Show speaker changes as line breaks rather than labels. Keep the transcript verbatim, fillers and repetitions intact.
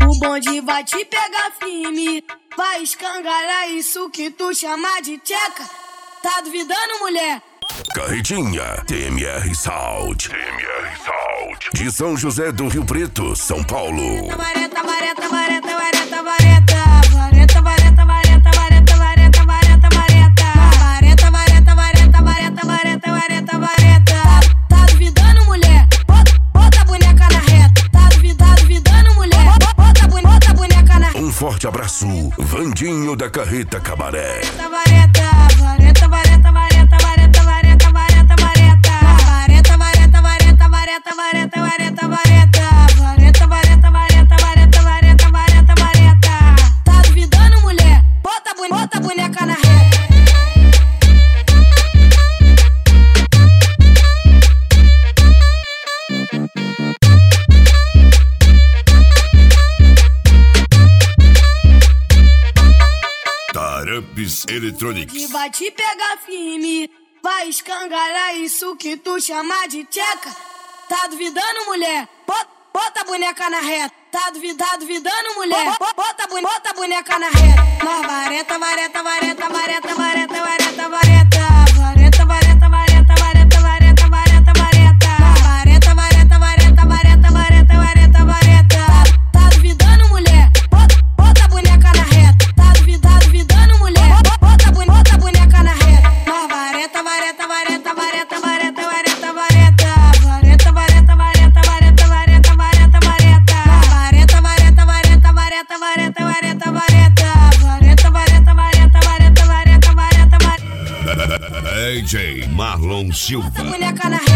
O bonde vai te pegar firme, vai escangalhar isso que tu chama de tcheca. Tá duvidando, mulher?
Carretinha, T M R Sound. T M R Sound. De São José do Rio Preto, São Paulo.
Vareta, vareta, vareta, vareta, vareta. Vareta, vareta, vareta, vareta, vareta, vareta, vareta. Vareta, vareta, vareta, vareta, vareta, vareta, vareta. Tá duvidando, mulher? Bota a boneca na reta. Tá duvidando, mulher? Bota a boneca na reta.
Um forte abraço, Vandinho da Carreta Cabaré.
Vareta, vareta, vareta, vareta, vareta, vareta, vareta, vareta. Vareta, vareta, vareta, vareta, vareta, vareta, vareta. Vareta, vareta, vareta, vareta, vareta, vareta, vareta. Tá duvidando, mulher? Bota a boneca na reta.
Taramps Electronics.
E vai te pegar firme, vai escangalhar isso que tu chama de tcheca. Tá duvidando, mulher? Bota, bota a boneca na reta. Tá duvidando, duvidando, mulher? Bota, bota a boneca na reta. Mas vareta, vareta, vareta, vareta, vareta, vareta, vareta. Vareta, vareta, vareta, vareta, vareta, vareta, vareta. Vareta, vareta, vareta, vareta, vareta, vareta, vareta. Tá duvidando, mulher? Bota, bota a boneca na reta. Tá duvidando, duvidando, mulher? Bota, bota a boneca na reta. Mas vareta, vareta, vareta, vareta, vareta, vareta, vareta. Vareta, vareta, vareta, vareta, vareta, vareta, vareta. Vareta, vareta, vareta, vareta, vareta, vareta, vareta. Vareta, vareta, vareta, vareta, vareta, vareta, vareta.
D J Marlon Silva.
Boneca na